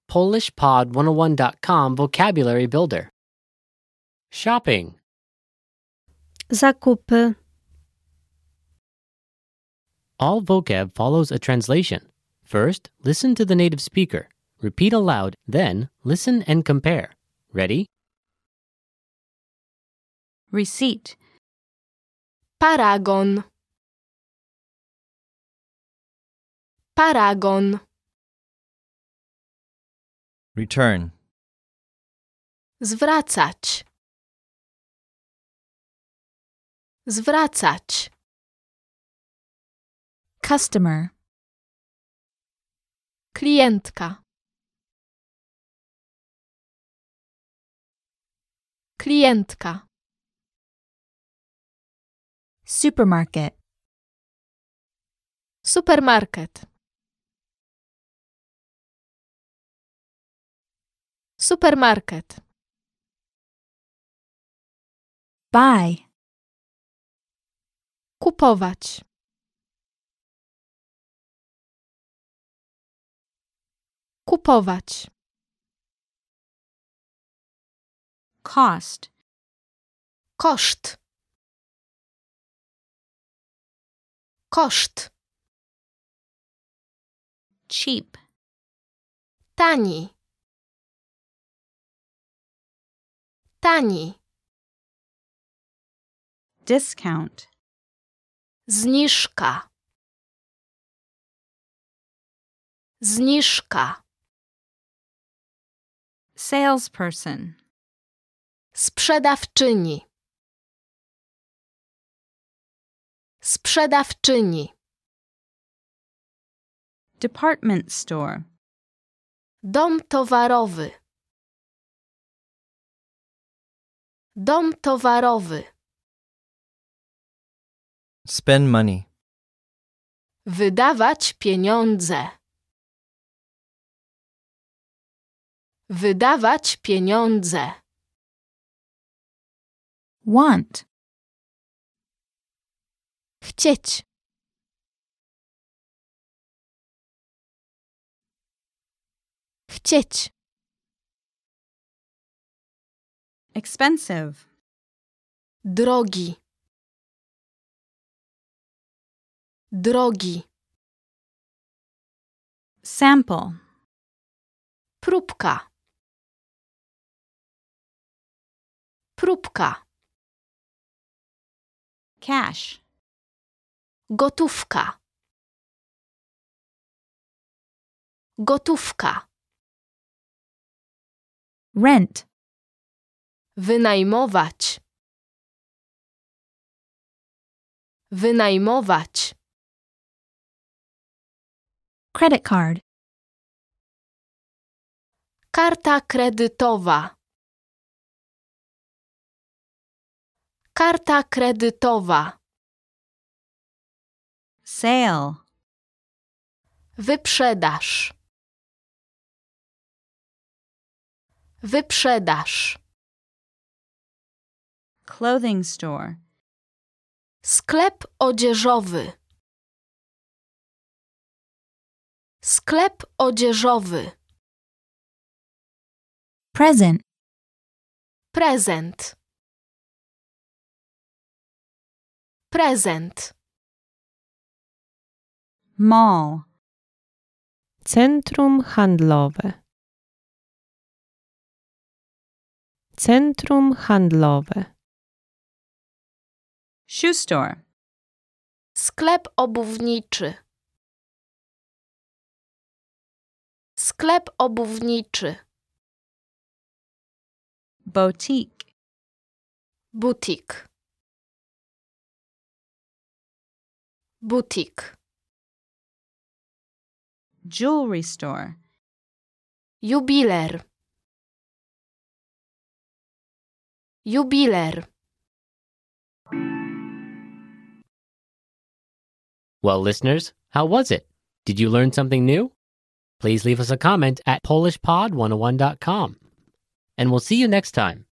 PolishPod101.com Vocabulary Builder. Shopping. Zakupy. All vocab follows a translation. First, listen to the native speaker. Repeat aloud, then listen and compare. Ready? Receipt. Paragon. Paragon. Return. Zwracać. Zwracać. Customer. Klientka. Klientka. Supermarket. Supermarket. Supermarket. Buy. Kupować. Kupować. Cost. Koszt. Koszt. Cheap. Tani. Tani. Discount. Zniżka. Zniżka. Salesperson. Sprzedawczyni. Sprzedawczyni. Department store. Dom towarowy. Dom towarowy. Spend money. Wydawać pieniądze. Wydawać pieniądze. Want. Chcieć. Chcieć. Expensive. Drogi. Drogi. Sample. Próbka. Próbka. Cash. Gotówka. Gotówka. Rent. Wynajmować. Wynajmować. Credit card. Karta kredytowa. Karta kredytowa. Sale. Wyprzedaż. Wyprzedaż. Clothing store. Sklep odzieżowy. Sklep odzieżowy. Present. Prezent. Prezent. Mall. Centrum handlowe. Centrum handlowe. Shoe store. Sklep obuwniczy. Sklep obuwniczy. Boutique. Butik. Butik. Jewelry store. Jubiler. Jubiler. Well, listeners, how was it? Did you learn something new? Please leave us a comment at PolishPod101.com. And we'll see you next time.